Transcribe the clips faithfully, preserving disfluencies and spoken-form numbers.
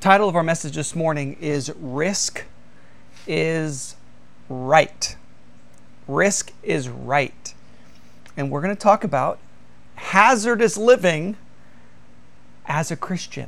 Title of our message this morning is Risk is Right. Risk is right. And we're going to talk about hazardous living as a Christian.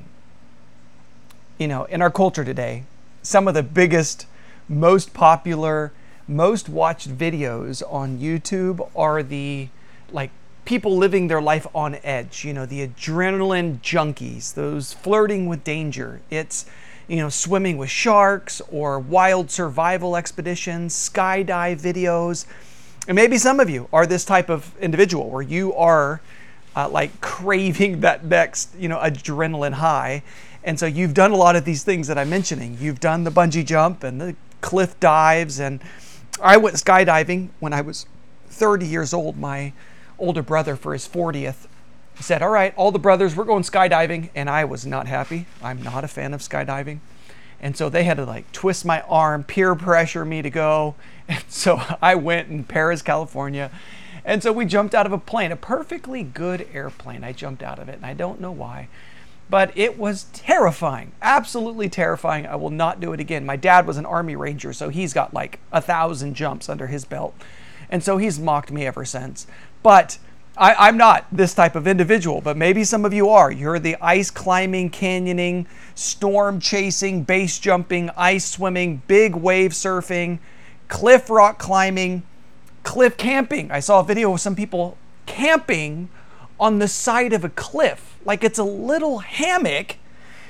You know, in our culture today, some of the biggest, most popular, most watched videos on YouTube are the like people living their life on edge, you know, the adrenaline junkies, those flirting with danger. It's, you know, swimming with sharks or wild survival expeditions, skydive videos. And maybe some of you are this type of individual where you are uh, like craving that next, you know, adrenaline high. And so you've done a lot of these things that I'm mentioning. You've done the bungee jump and the cliff dives. And I went skydiving when I was thirty years old. My older brother, for his fortieth, said, all right, all the brothers, we're going skydiving. And I was not happy. I'm not a fan of skydiving. And so they had to like twist my arm, peer pressure me to go. And so I went in Perris, California. And so we jumped out of a plane, a perfectly good airplane. I jumped out of it and I don't know why, but it was terrifying, absolutely terrifying. I will not do it again. My dad was an Army Ranger, so he's got like a thousand jumps under his belt. And so he's mocked me ever since. But I, I'm not this type of individual, but maybe some of you are. You're the ice climbing, canyoning, storm chasing, base jumping, ice swimming, big wave surfing, cliff rock climbing, cliff camping. I saw a video of some people camping on the side of a cliff, like it's a little hammock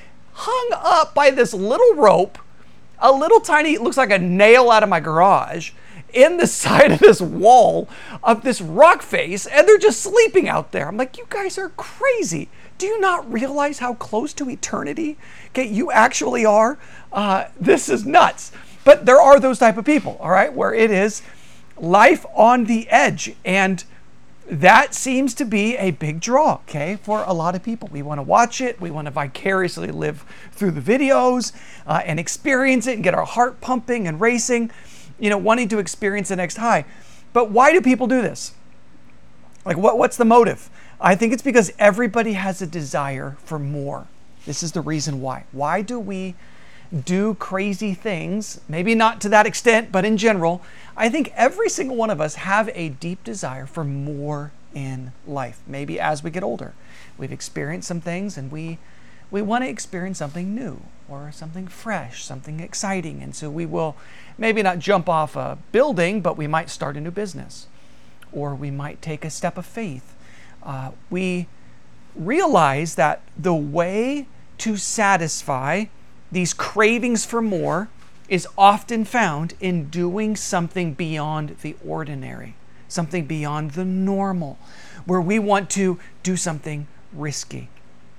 hung up by this little rope, a little tiny, it looks like a nail out of my garage, in the side of this wall of this rock face, and they're just sleeping out there. I'm like, you guys are crazy. Do you not realize how close to eternity, okay, you actually are? Uh, this is nuts. But there are those type of people, all right, where it is life on the edge, and that seems to be a big draw, okay, for a lot of people. We want to watch it. We want to vicariously live through the videos uh, and experience it and get our heart pumping and racing, you know, wanting to experience the next high. But why do people do this? Like, what, what's the motive? I think it's because everybody has a desire for more. This is the reason why. Why do we do crazy things? Maybe not to that extent, but in general, I think every single one of us have a deep desire for more in life. Maybe as we get older, we've experienced some things and we we want to experience something new or something fresh, something exciting. And so we will maybe not jump off a building, but we might start a new business, or we might take a step of faith. Uh, we realize that the way to satisfy these cravings for more is often found in doing something beyond the ordinary, something beyond the normal, where we want to do something risky.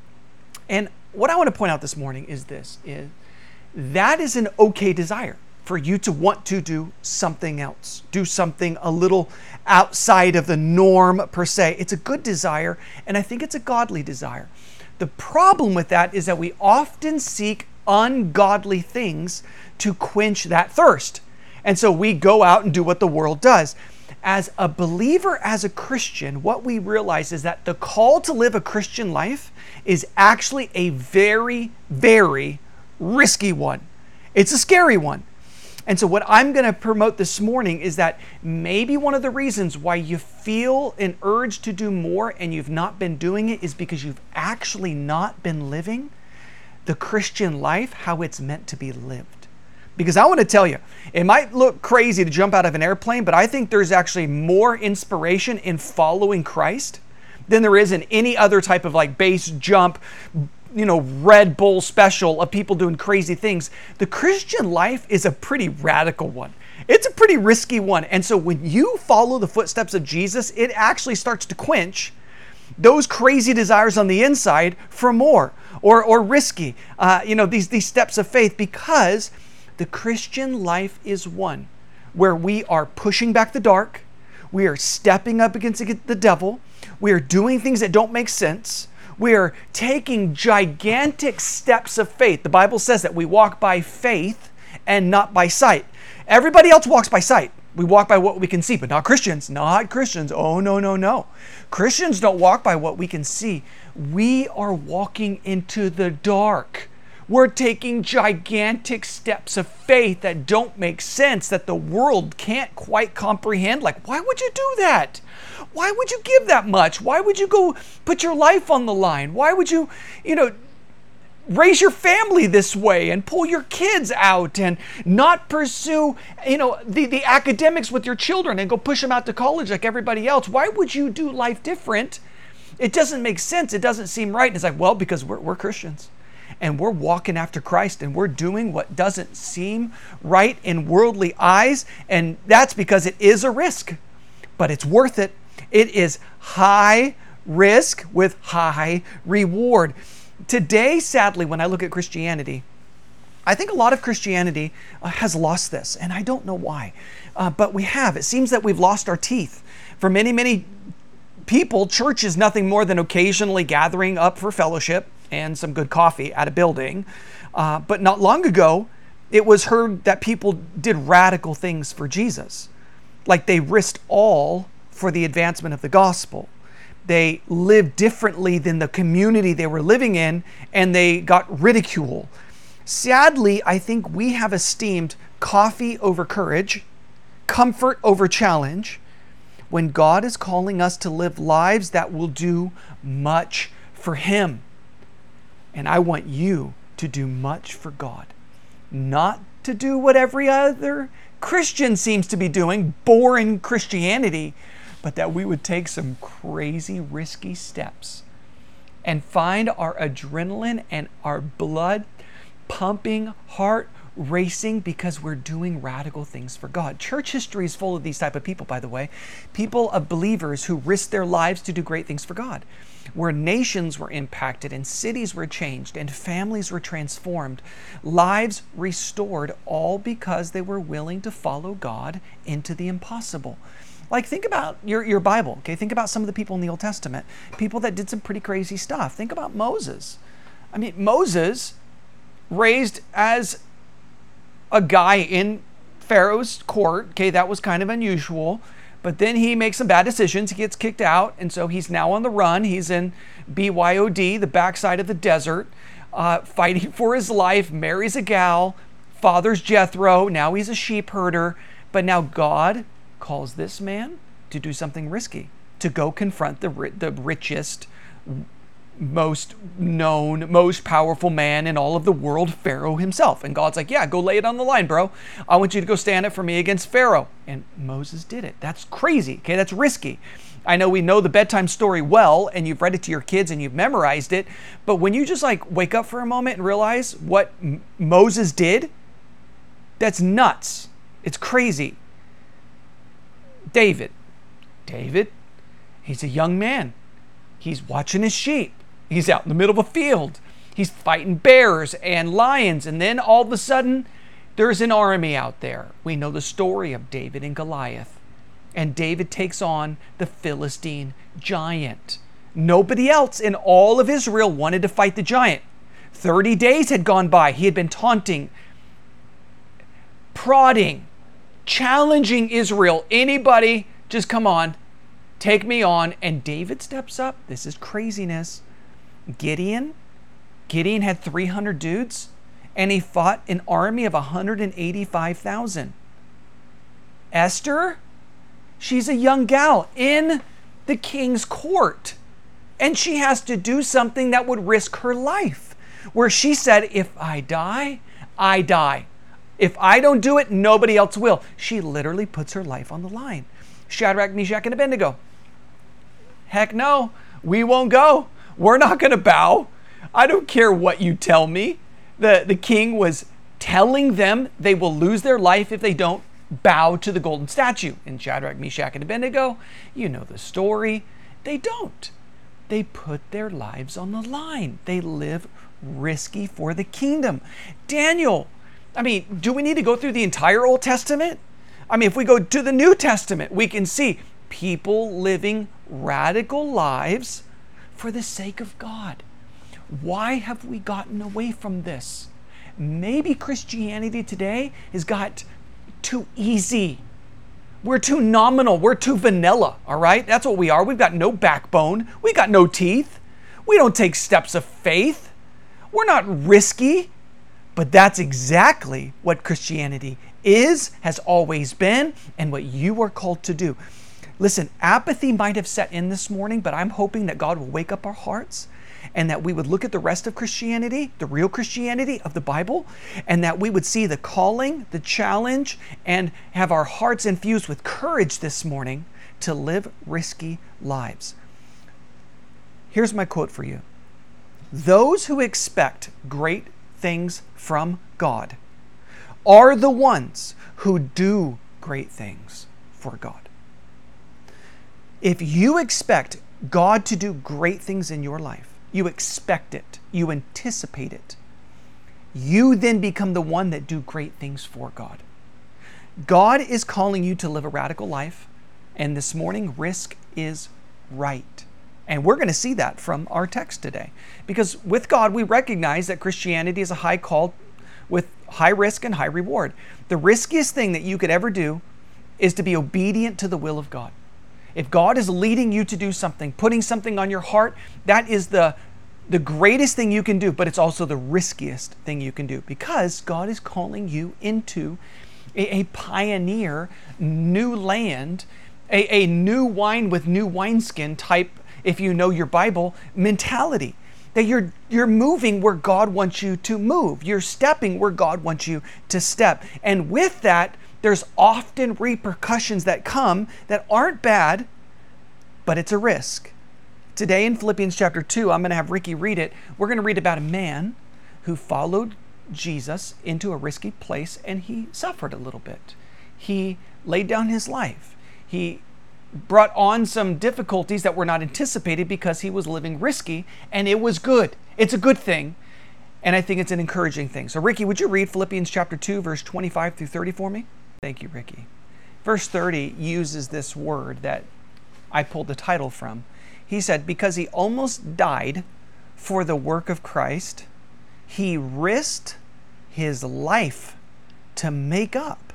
And what I want to point out this morning is this, is that is an okay desire for you to want to do something else, do something a little outside of the norm per se. It's a good desire, and I think it's a godly desire. The problem with that is that we often seek ungodly things to quench that thirst. And so we go out and do what the world does. As a believer, as a Christian, what we realize is that the call to live a Christian life is actually a very, very risky one. It's a scary one. And so what I'm going to promote this morning is that maybe one of the reasons why you feel an urge to do more and you've not been doing it is because you've actually not been living the Christian life how it's meant to be lived. Because I want to tell you, it might look crazy to jump out of an airplane, but I think there's actually more inspiration in following Christ than there is in any other type of like base jump, you know, Red Bull special of people doing crazy things. The Christian life is a pretty radical one. It's a pretty risky one. And so when you follow the footsteps of Jesus, it actually starts to quench those crazy desires on the inside for more or or risky, uh, you know, these these steps of faith, because the Christian life is one where we are pushing back the dark, we are stepping up against the devil, we are doing things that don't make sense, we are taking gigantic steps of faith. The Bible says that we walk by faith and not by sight. Everybody else walks by sight. We walk by what we can see, but not Christians. Not Christians. Oh, no, no, no. Christians don't walk by what we can see. We are walking into the dark. We're taking gigantic steps of faith that don't make sense, that the world can't quite comprehend. Like, why would you do that? Why would you give that much? Why would you go put your life on the line? Why would you, you know, raise your family this way and pull your kids out and not pursue, you know, the, the academics with your children and go push them out to college like everybody else? Why would you do life different? It doesn't make sense. It doesn't seem right. And it's like, well, because we're, we're Christians and we're walking after Christ and we're doing what doesn't seem right in worldly eyes. And that's because it is a risk, but it's worth it. It is high risk with high reward. Today, sadly, when I look at Christianity, I think a lot of Christianity uh, has lost this, and I don't know why, uh, but we have. It seems that we've lost our teeth. For many, many people, church is nothing more than occasionally gathering up for fellowship and some good coffee at a building. Uh, but not long ago, it was heard that people did radical things for Jesus, like they risked all for the advancement of the gospel. They lived differently than the community they were living in, and they got ridicule. Sadly, I think we have esteemed coffee over courage, comfort over challenge, when God is calling us to live lives that will do much for Him. And I want you to do much for God, not to do what every other Christian seems to be doing, boring Christianity, but that we would take some crazy, risky steps and find our adrenaline and our blood pumping, heart racing, because we're doing radical things for God. Church history is full of these type of people, by the way. People of believers who risked their lives to do great things for God, where nations were impacted and cities were changed and families were transformed, lives restored, all because they were willing to follow God into the impossible. Like, think about your, your Bible, okay? Think about some of the people in the Old Testament, people that did some pretty crazy stuff. Think about Moses. I mean, Moses, raised as a guy in Pharaoh's court, okay, that was kind of unusual, but then he makes some bad decisions, he gets kicked out, and so he's now on the run. He's in B Y O D, the backside of the desert, uh, fighting for his life, marries a gal, father's Jethro, now he's a sheep herder, but now God calls this man to do something risky, to go confront the the richest, most known, most powerful man in all of the world, Pharaoh himself. And God's like, yeah, go lay it on the line, bro. I want you to go stand up for me against Pharaoh. And Moses did it. That's crazy. Okay, that's risky. I know we know the bedtime story well, and you've read it to your kids and you've memorized it. But when you just like wake up for a moment and realize what M- Moses did, that's nuts. It's crazy. David. David, he's a young man. He's watching his sheep. He's out in the middle of a field. He's fighting bears and lions. And then all of a sudden, there's an army out there. We know the story of David and Goliath. And David takes on the Philistine giant. Nobody else in all of Israel wanted to fight the giant. thirty days had gone by. He had been taunting, prodding, challenging Israel. Anybody, just come on, take me on. And David steps up. This is craziness. Gideon, Gideon had three hundred dudes, and he fought an army of one hundred eighty-five thousand. Esther, she's a young gal in the king's court, and she has to do something that would risk her life, where she said, if I die, I die. If I don't do it, nobody else will. She literally puts her life on the line. Shadrach, Meshach, and Abednego. Heck no, we won't go. We're not going to bow. I don't care what you tell me. The, the king was telling them they will lose their life if they don't bow to the golden statue. And Shadrach, Meshach, and Abednego, you know the story. They don't. They put their lives on the line. They live risky for the kingdom. Daniel, I mean, do we need to go through the entire Old Testament? I mean, if we go to the New Testament, we can see people living radical lives for the sake of God. Why have we gotten away from this? Maybe Christianity today has got too easy. We're too nominal. We're too vanilla, all right? That's what we are. We've got no backbone. We got no teeth. We don't take steps of faith. We're not risky. But that's exactly what Christianity is, has always been, and what you are called to do. Listen, apathy might have set in this morning, but I'm hoping that God will wake up our hearts and that we would look at the rest of Christianity, the real Christianity of the Bible, and that we would see the calling, the challenge, and have our hearts infused with courage this morning to live risky lives. Here's my quote for you. Those who expect great things from God are the ones who do great things for God. If you expect God to do great things in your life, you expect it, you anticipate it, you then become the one that do great things for God. God is calling you to live a radical life, and this morning, risk is right. And we're going to see that from our text today. Because with God, we recognize that Christianity is a high call with high risk and high reward. The riskiest thing that you could ever do is to be obedient to the will of God. If God is leading you to do something, putting something on your heart, that is the, the greatest thing you can do, but it's also the riskiest thing you can do because God is calling you into a, a pioneer, new land, a, a new wine with new wineskin type, if you know your Bible, mentality. That you're, you're moving where God wants you to move. You're stepping where God wants you to step. And with that, there's often repercussions that come that aren't bad, but it's a risk. Today in Philippians chapter two, I'm going to have Ricky read it. We're going to read about a man who followed Jesus into a risky place and he suffered a little bit. He laid down his life. He brought on some difficulties that were not anticipated because he was living risky, and it was good. It's a good thing, and I think it's an encouraging thing. So Ricky, would you read Philippians chapter two, verse twenty-five through thirty for me? Thank you, Ricky. Verse thirty uses this word that I pulled the title from. He said, because he almost died for the work of Christ, he risked his life to make up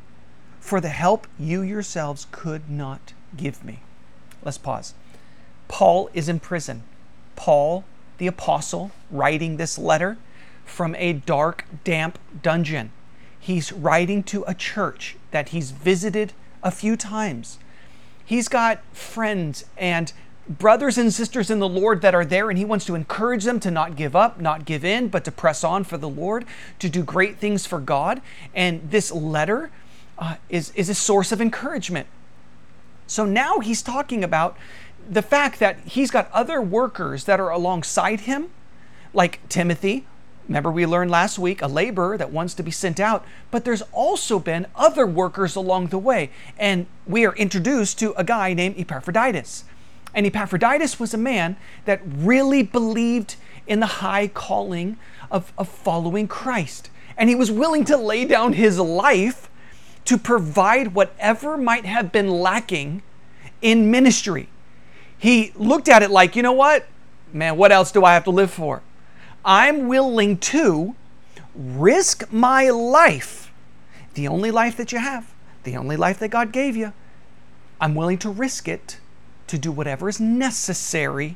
for the help you yourselves could not give me. Let's pause. Paul is in prison. Paul, the apostle, writing this letter from a dark, damp dungeon. He's writing to a church that he's visited a few times. He's got friends and brothers and sisters in the Lord that are there, and he wants to encourage them to not give up, not give in, but to press on for the Lord, to do great things for God. And this letter uh, is, is a source of encouragement. So now he's talking about the fact that he's got other workers that are alongside him, like Timothy. Remember, we learned last week, a laborer that wants to be sent out, but there's also been other workers along the way. And we are introduced to a guy named Epaphroditus. And Epaphroditus was a man that really believed in the high calling of, of following Christ. And he was willing to lay down his life to provide whatever might have been lacking in ministry. He looked at it like, you know what? Man, what else do I have to live for? I'm willing to risk my life, the only life that you have, the only life that God gave you. I'm willing to risk it to do whatever is necessary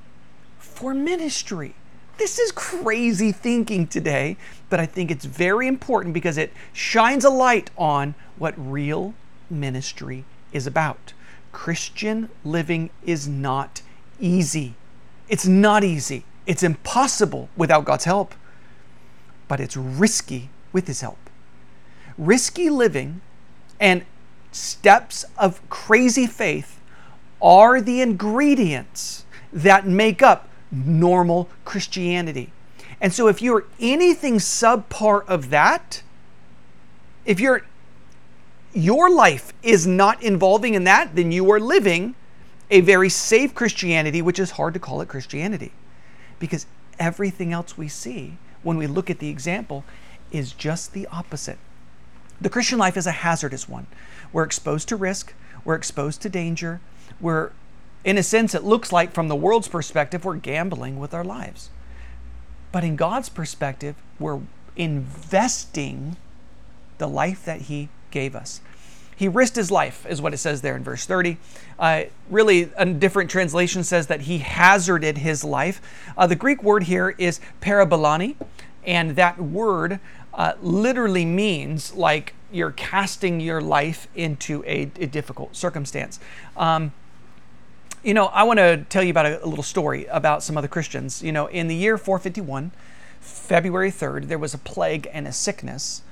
for ministry. This is crazy thinking today, but I think it's very important because it shines a light on what real ministry is about. Christian living is not easy. It's not easy. It's impossible without God's help, but it's risky with His help. Risky living and steps of crazy faith are the ingredients that make up normal Christianity. And so if you're anything subpart of that, if you're your life is not involving in that, then you are living a very safe Christianity, which is hard to call it Christianity. Because everything else we see when we look at the example is just the opposite. The Christian life is a hazardous one. We're exposed to risk, we're exposed to danger, we're, in a sense, it looks like from the world's perspective, we're gambling with our lives. But in God's perspective, we're investing the life that He gave us. He risked His life, is what it says there in verse thirty. Uh, really, a different translation says that He hazarded His life. Uh, the Greek word here is parabolani. And that word uh, literally means like you're casting your life into a, a difficult circumstance. Um, you know, I want to tell you about a, a little story about some other Christians. You know, in the year four fifty-one, February third, there was a plague and a sickness.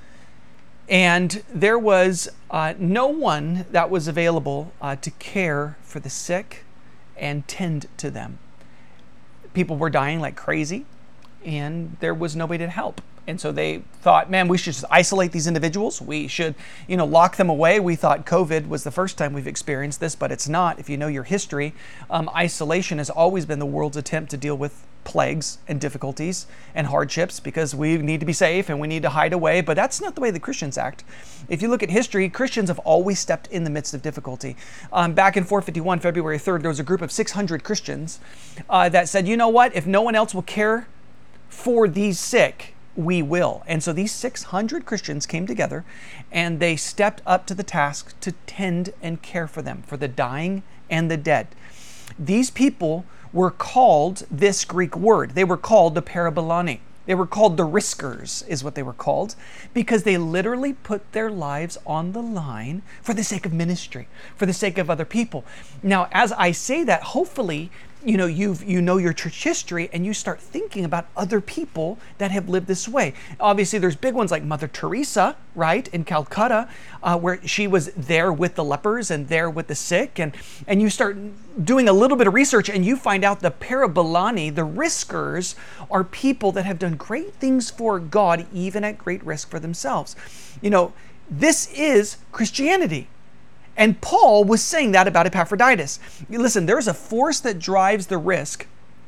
And there was uh, no one that was available uh, to care for the sick and tend to them. People were dying like crazy, and there was nobody to help. And so they thought, man, we should just isolate these individuals. We should, you know, lock them away. We thought COVID was the first time we've experienced this, but it's not. If you know your history, um, isolation has always been the world's attempt to deal with plagues and difficulties and hardships, because we need to be safe and we need to hide away. But that's not the way the Christians act. If you look at history, Christians have always stepped in the midst of difficulty. Um, back in four fifty-one, February third, there was a group of six hundred Christians uh, that said, you know what, if no one else will care for these sick, we will. And so these six hundred Christians came together and they stepped up to the task to tend and care for them, for the dying and the dead. These people were called this Greek word. They were called the parabolani. They were called the riskers, is what they were called, because they literally put their lives on the line for the sake of ministry, for the sake of other people. Now, as I say that, hopefully, you know, you've, you know your church history and you start thinking about other people that have lived this way. Obviously, there's big ones like Mother Teresa, right, in Calcutta, uh, where she was there with the lepers and there with the sick. And, and you start doing a little bit of research and you find out the parabolani, the riskers, are people that have done great things for God, even at great risk for themselves. You know, this is Christianity. And Paul was saying that about Epaphroditus. Listen, there's a force that drives the risk,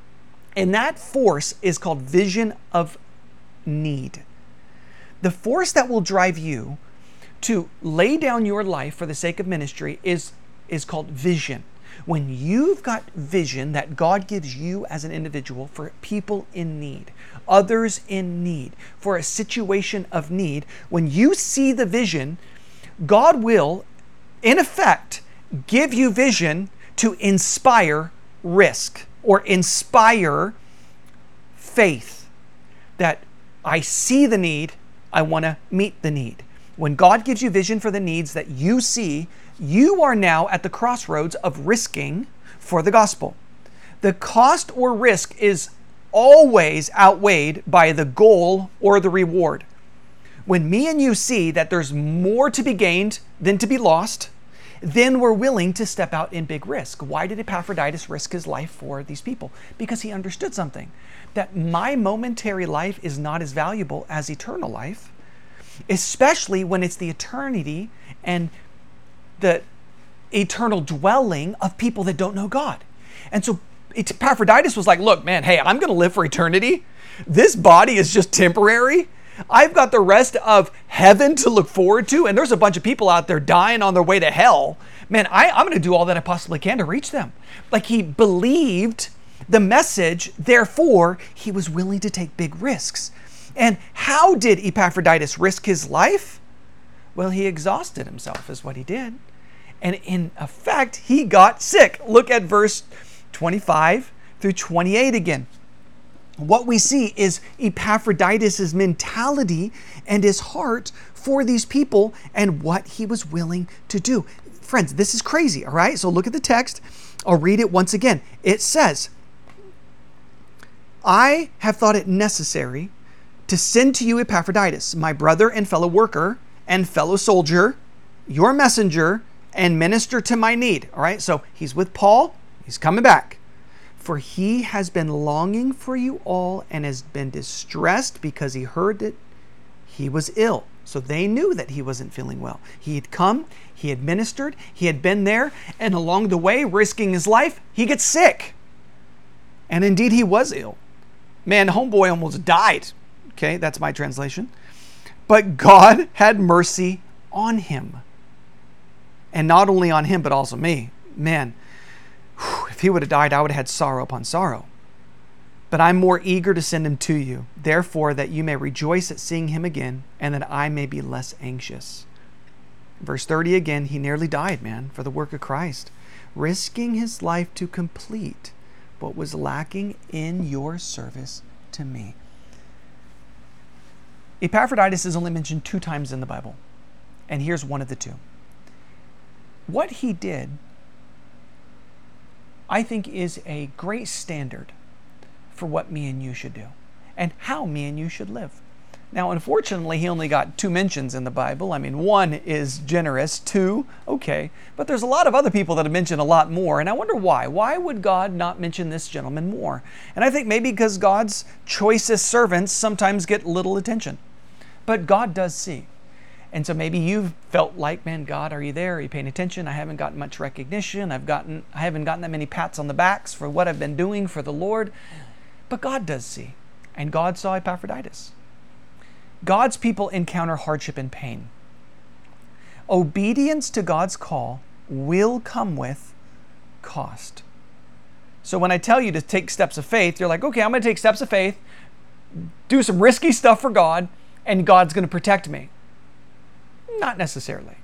and that force is called vision of need. The force that will drive you to lay down your life for the sake of ministry is, is called vision. When you've got vision that God gives you as an individual for people in need, others in need, for a situation of need, when you see the vision, God will, in effect, give you vision to inspire risk or inspire faith that I see the need, I want to meet the need. When God gives you vision for the needs that you see, you are now at the crossroads of risking for the gospel. The cost or risk is always outweighed by the goal or the reward. When me and you see that there's more to be gained than to be lost, then we're willing to step out in big risk. Why did Epaphroditus risk his life for these people? Because he understood something, that my momentary life is not as valuable as eternal life, especially when it's the eternity and the eternal dwelling of people that don't know God. And so Epaphroditus was like, look, man, hey, I'm going to live for eternity. This body is just temporary. I've got the rest of heaven to look forward to, and there's a bunch of people out there dying on their way to hell. Man, I, I'm going to do all that I possibly can to reach them. Like, he believed the message, therefore, he was willing to take big risks. And how did Epaphroditus risk his life? Well, he exhausted himself is what he did. And in effect, he got sick. Look at verse twenty-five through twenty-eight again. What we see is Epaphroditus' mentality and his heart for these people and what he was willing to do. Friends, this is crazy, all right? So look at the text. I'll read it once again. It says, I have thought it necessary to send to you Epaphroditus, my brother and fellow worker and fellow soldier, your messenger and minister to my need. All right, so he's with Paul. He's coming back. For he has been longing for you all and has been distressed because he heard that he was ill. So they knew that he wasn't feeling well. He had come, he had ministered, he had been there, and along the way, risking his life, he gets sick. And indeed, he was ill. Man, homeboy almost died. Okay, that's my translation. But God had mercy on him. And not only on him, but also me. Man, if he would have died, I would have had sorrow upon sorrow. But I'm more eager to send him to you, therefore that you may rejoice at seeing him again, and that I may be less anxious. Verse thirty again, he nearly died, man, for the work of Christ, risking his life to complete what was lacking in your service to me. Epaphroditus is only mentioned two times in the Bible, and here's one of the two. What he did, I think, is a great standard for what me and you should do and how me and you should live. Now, unfortunately, he only got two mentions in the Bible. I mean, one is generous, two, okay. But there's a lot of other people that have mentioned a lot more, and I wonder why. Why would God not mention this gentleman more? And I think maybe because God's choicest servants sometimes get little attention. But God does see. And so maybe you've felt like, man, God, are you there? Are you paying attention? I haven't gotten much recognition. I've gotten, I haven't gotten that many pats on the backs for what I've been doing for the Lord. But God does see. And God saw Epaphroditus. God's people encounter hardship and pain. Obedience to God's call will come with cost. So when I tell you to take steps of faith, you're like, okay, I'm going to take steps of faith, do some risky stuff for God, and God's going to protect me. Not necessarily.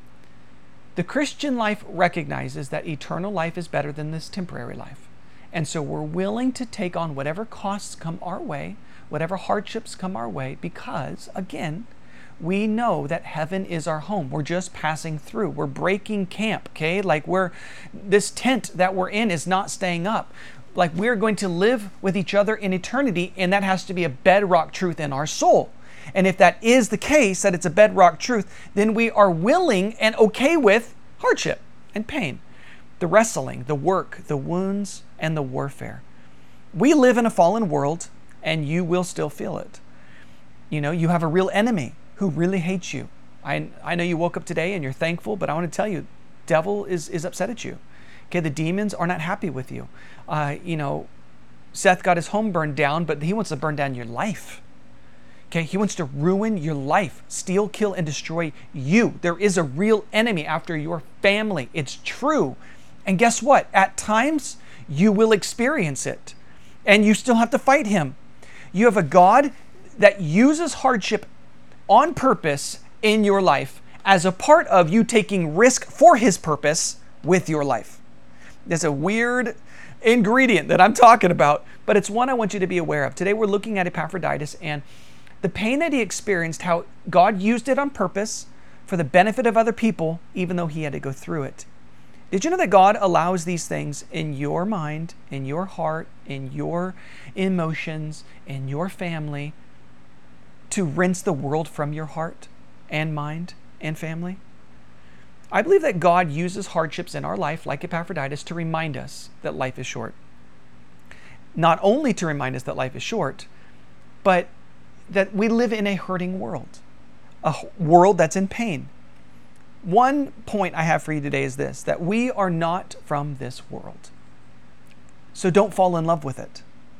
The Christian life recognizes that eternal life is better than this temporary life. And so we're willing to take on whatever costs come our way, whatever hardships come our way, because, again, we know that heaven is our home. We're just passing through. We're breaking camp, okay? Like we're, this tent that we're in is not staying up. Like we're going to live with each other in eternity, and that has to be a bedrock truth in our soul. And if that is the case, that it's a bedrock truth, then we are willing and okay with hardship and pain, the wrestling, the work, the wounds, and the warfare. We live in a fallen world, and you will still feel it. You know, you have a real enemy who really hates you. I, I know you woke up today and you're thankful, but I want to tell you, devil is, is upset at you. Okay, the demons are not happy with you. Uh, you know, Seth got his home burned down, but he wants to burn down your life. Okay, he wants to ruin your life, steal, kill, and destroy you. There is a real enemy after your family. It's true. And guess what? At times, you will experience it, and you still have to fight him. You have a God that uses hardship on purpose in your life as a part of you taking risk for his purpose with your life. There's a weird ingredient that I'm talking about, but it's one I want you to be aware of. Today we're looking at Epaphroditus and the pain that he experienced, how God used it on purpose for the benefit of other people, even though he had to go through it. Did you know that God allows these things in your mind, in your heart, in your emotions, in your family, to rinse the world from your heart and mind and family? I believe that God uses hardships in our life, like Epaphroditus, to remind us that life is short. Not only to remind us that life is short, but that we live in a hurting world, a world that's in pain. One point I have for you today is this, that we are not from this world. So don't fall in love with it.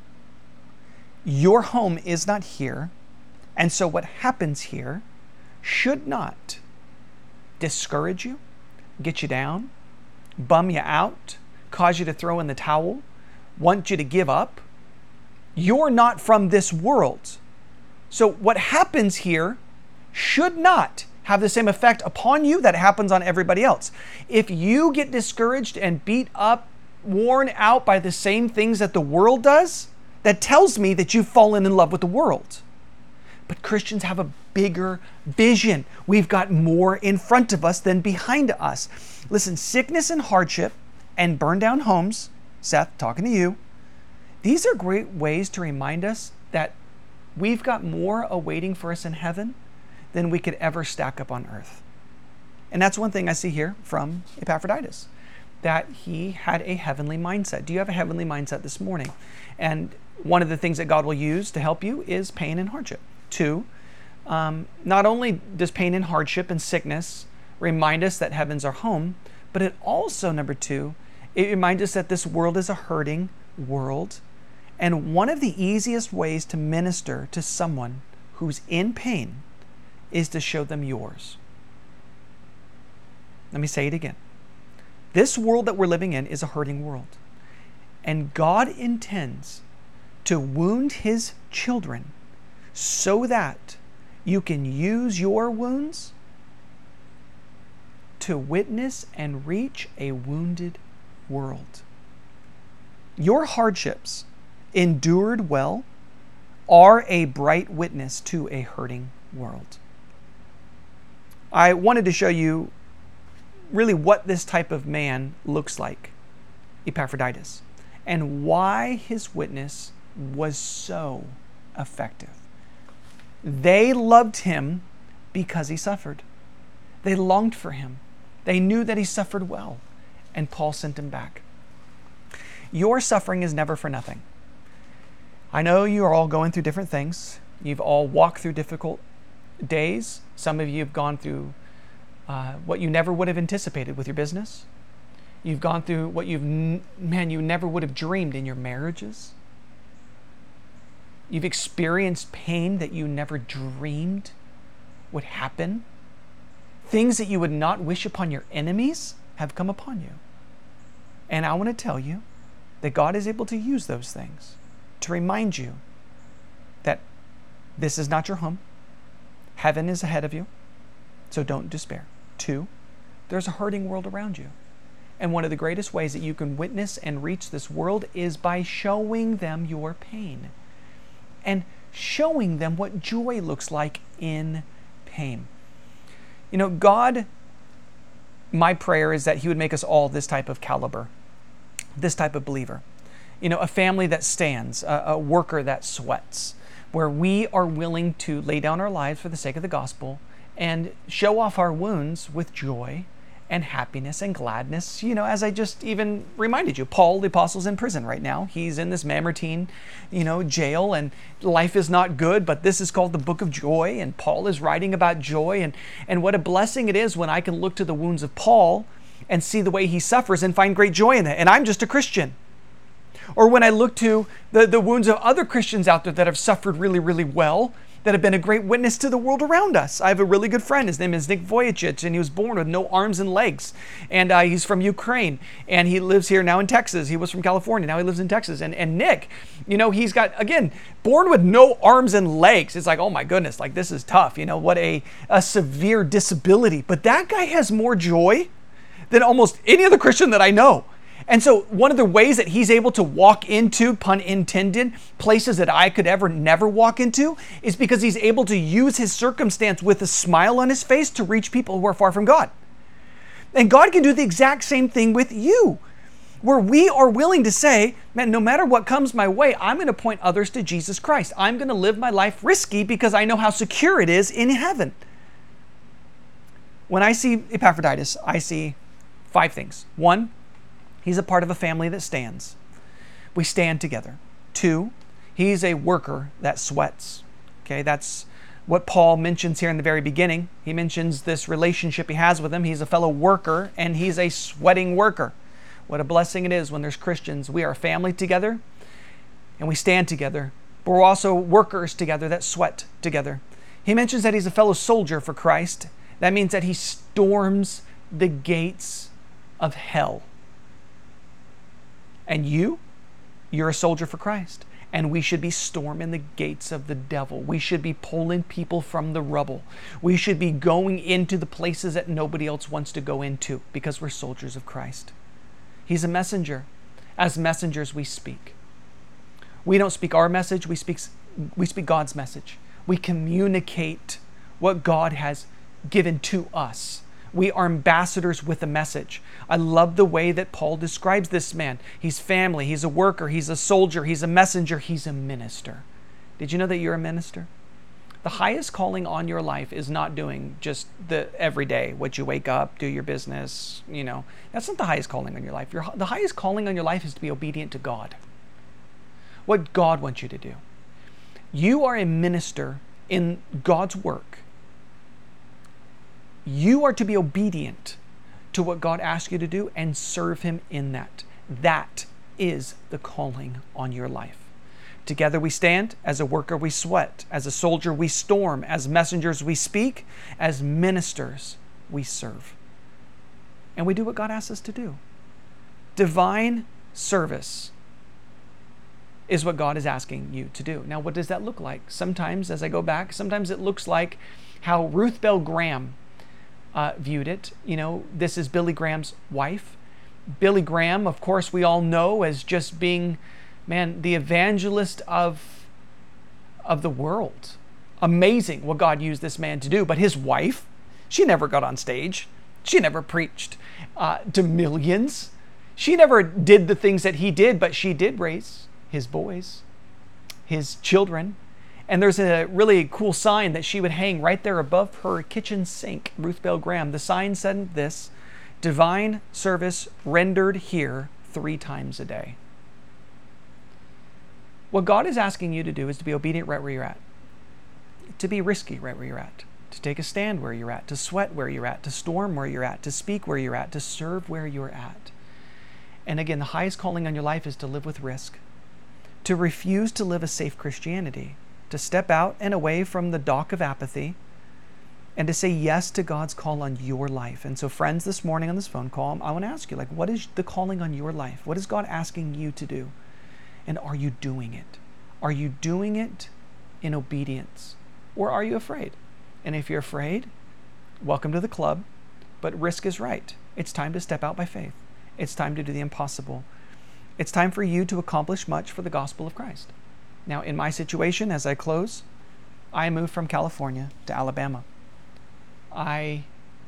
Your home is not here, and so what happens here should not discourage you, get you down, bum you out, cause you to throw in the towel, want you to give up. You're not from this world. So what happens here should not have the same effect upon you that happens on everybody else. If you get discouraged and beat up, worn out by the same things that the world does, that tells me that you've fallen in love with the world. But Christians have a bigger vision. We've got more in front of us than behind us. Listen, sickness and hardship and burn down homes, Seth, talking to you, these are great ways to remind us that we've got more awaiting for us in heaven than we could ever stack up on earth. And that's one thing I see here from Epaphroditus, that he had a heavenly mindset. Do you have a heavenly mindset this morning? And one of the things that God will use to help you is pain and hardship. Two, um, not only does pain and hardship and sickness remind us that heaven's our home, but it also, number two, it reminds us that this world is a hurting world. And one of the easiest ways to minister to someone who's in pain is to show them yours. Let me say it again. This world that we're living in is a hurting world. And God intends to wound his children so that you can use your wounds to witness and reach a wounded world. Your hardships, endured well, are a bright witness to a hurting world. I wanted to show you really what this type of man looks like, Epaphroditus, and why his witness was so effective. They loved him because he suffered. They longed for him. They knew that he suffered well, and Paul sent him back. Your suffering is never for nothing. I know you are all going through different things. You've all walked through difficult days. Some of you have gone through uh, what you never would have anticipated with your business. You've gone through what you've, man, you never would have dreamed in your marriages. You've experienced pain that you never dreamed would happen. Things that you would not wish upon your enemies have come upon you. And I want to tell you that God is able to use those things to remind you that this is not your home. Heaven is ahead of you, so don't despair. Two, there's a hurting world around you. And one of the greatest ways that you can witness and reach this world is by showing them your pain and showing them what joy looks like in pain. You know, God, my prayer is that He would make us all this type of caliber, this type of believer. You know, a family that stands, a, a worker that sweats, where we are willing to lay down our lives for the sake of the gospel and show off our wounds with joy and happiness and gladness. You know, as I just even reminded you, Paul, the apostle's in prison right now. He's in this Mamertine, you know, jail, and life is not good, but this is called the Book of Joy, and Paul is writing about joy, and, and what a blessing it is when I can look to the wounds of Paul and see the way he suffers and find great joy in it. And I'm just a Christian. Or when I look to the, the wounds of other Christians out there that have suffered really, really well, that have been a great witness to the world around us. I have a really good friend. His name is Nick Vujicic, and he was born with no arms and legs. And uh, he's from Ukraine, and he lives here now in Texas. He was from California. Now he lives in Texas. And, and Nick, you know, he's got, again, born with no arms and legs. It's like, oh my goodness, like this is tough. You know, what a, a severe disability. But that guy has more joy than almost any other Christian that I know. And so one of the ways that he's able to walk into, pun intended, places that I could ever never walk into is because he's able to use his circumstance with a smile on his face to reach people who are far from God. And God can do the exact same thing with you, where we are willing to say, man, no matter what comes my way, I'm going to point others to Jesus Christ. I'm going to live my life risky because I know how secure it is in heaven. When I see Epaphroditus, I see five things. One, he's a part of a family that stands. We stand together. Two, he's a worker that sweats. Okay, that's what Paul mentions here in the very beginning. He mentions this relationship he has with him. He's a fellow worker, and he's a sweating worker. What a blessing it is when there's Christians. We are a family together, and we stand together. But we're also workers together that sweat together. He mentions that he's a fellow soldier for Christ. That means that he storms the gates of hell. And you, you're a soldier for Christ. And we should be storming the gates of the devil. We should be pulling people from the rubble. We should be going into the places that nobody else wants to go into because we're soldiers of Christ. He's a messenger. As messengers, we speak. We don't speak our message, we speak, we speak God's message. We communicate what God has given to us. We are ambassadors with a message. I love the way that Paul describes this man. He's family, he's a worker, he's a soldier, he's a messenger, he's a minister. Did you know that you're a minister? The highest calling on your life is not doing just the everyday, what you wake up, do your business, you know. That's not the highest calling on your life. Your, the highest calling on your life is to be obedient to God. What God wants you to do. You are a minister in God's work. You are to be obedient to what God asks you to do and serve Him in that. That is the calling on your life. Together we stand. As a worker we sweat. As a soldier we storm. As messengers we speak. As ministers we serve. And we do what God asks us to do. Divine service is what God is asking you to do. Now, what does that look like? Sometimes, as I go back, sometimes it looks like how Ruth Bell Graham Uh, viewed it. You know, this is Billy Graham's wife. Billy Graham, of course, we all know as just being, man, the evangelist of of the world. Amazing what God used this man to do. But his wife, she never got on stage. She never preached uh, to millions. She never did the things that he did, but she did raise his boys, his children. And there's a really cool sign that she would hang right there above her kitchen sink, Ruth Bell Graham. The sign said this: divine service rendered here three times a day. What God is asking you to do is to be obedient right where you're at, to be risky right where you're at, to take a stand where you're at, to sweat where you're at, to storm where you're at, to speak where you're at, to serve where you're at. And again, the highest calling on your life is to live with risk, to refuse to live a safe Christianity, to step out and away from the dock of apathy, and to say yes to God's call on your life. And so friends, this morning on this phone call, I want to ask you, like, what is the calling on your life? What is God asking you to do? And are you doing it? Are you doing it in obedience? Or are you afraid? And if you're afraid, welcome to the club, but risk is right. It's time to step out by faith. It's time to do the impossible. It's time for you to accomplish much for the gospel of Christ. Now, in my situation, as I close, I moved from California to Alabama. I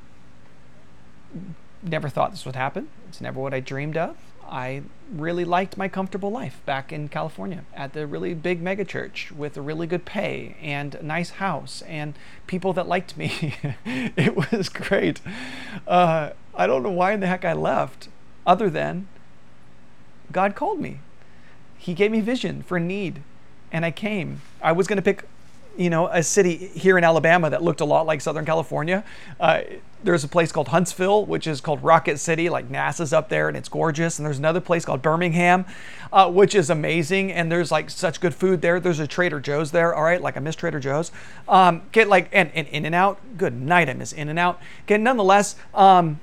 never thought this would happen. It's never what I dreamed of. I really liked my comfortable life back in California at the really big mega church with a really good pay and a nice house and people that liked me. It was great. Uh, I don't know why in the heck I left, other than God called me. He gave me vision for need, and I came. I was going to pick, you know, a city here in Alabama that looked a lot like Southern California. Uh, there's a place called Huntsville, which is called Rocket City, like NASA's up there, and it's gorgeous. And there's another place called Birmingham, uh, which is amazing. And there's like such good food there. There's a Trader Joe's there, all right? Like I miss Trader Joe's. Um, get like, and, and In-N-Out, good night, I miss In-N-Out. Okay, nonetheless, um,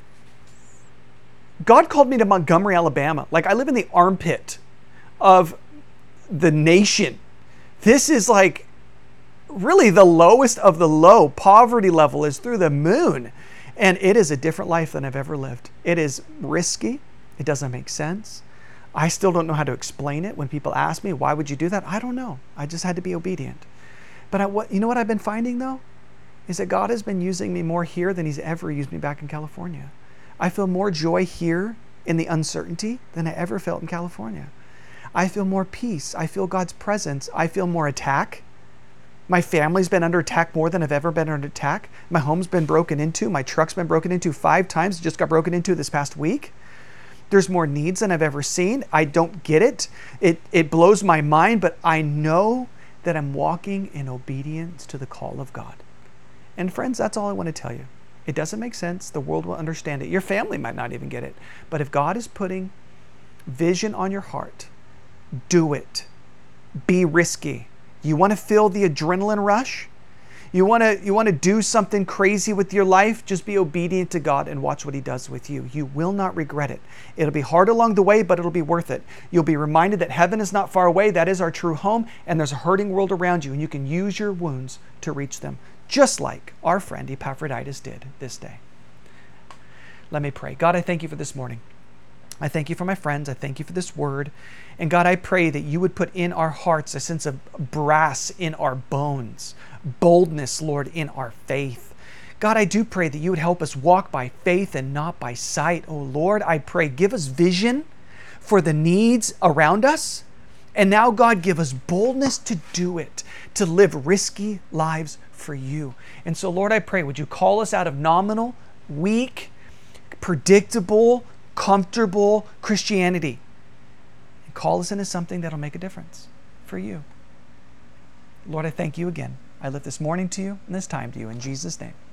God called me to Montgomery, Alabama. Like I live in the armpit of the nation. This is like really the lowest of the low. Poverty level is through the moon. And it is a different life than I've ever lived. It is risky. It doesn't make sense. I still don't know how to explain it. When people ask me, why would you do that? I don't know. I just had to be obedient. But I, what, you know what I've been finding though? Is that God has been using me more here than he's ever used me back in California. I feel more joy here in the uncertainty than I ever felt in California. I feel more peace. I feel God's presence. I feel more attack. My family's been under attack more than I've ever been under attack. My home's been broken into. My truck's been broken into five times. It just got broken into this past week. There's more needs than I've ever seen. I don't get it. It, it blows my mind, but I know that I'm walking in obedience to the call of God. And friends, that's all I want to tell you. It doesn't make sense. The world will understand it. Your family might not even get it. But if God is putting vision on your heart, do it. Be risky. You want to feel the adrenaline rush? You want to you want to do something crazy with your life? Just be obedient to God and watch what he does with you. You will not regret it. It'll be hard along the way, but it'll be worth it. You'll be reminded that heaven is not far away. That is our true home, and there's a hurting world around you, and you can use your wounds to reach them, just like our friend Epaphroditus did this day. Let me pray. God, I thank you for this morning. I thank you for my friends. I thank you for this word. And God, I pray that you would put in our hearts a sense of brass in our bones, boldness, Lord, in our faith. God, I do pray that you would help us walk by faith and not by sight. Oh Lord, I pray, give us vision for the needs around us. And now, God, give us boldness to do it, to live risky lives for you. And so, Lord, I pray, would you call us out of nominal, weak, predictable, comfortable Christianity and call us into something that'll make a difference for you. Lord, I thank you again. I lift this morning to you and this time to you in Jesus' name.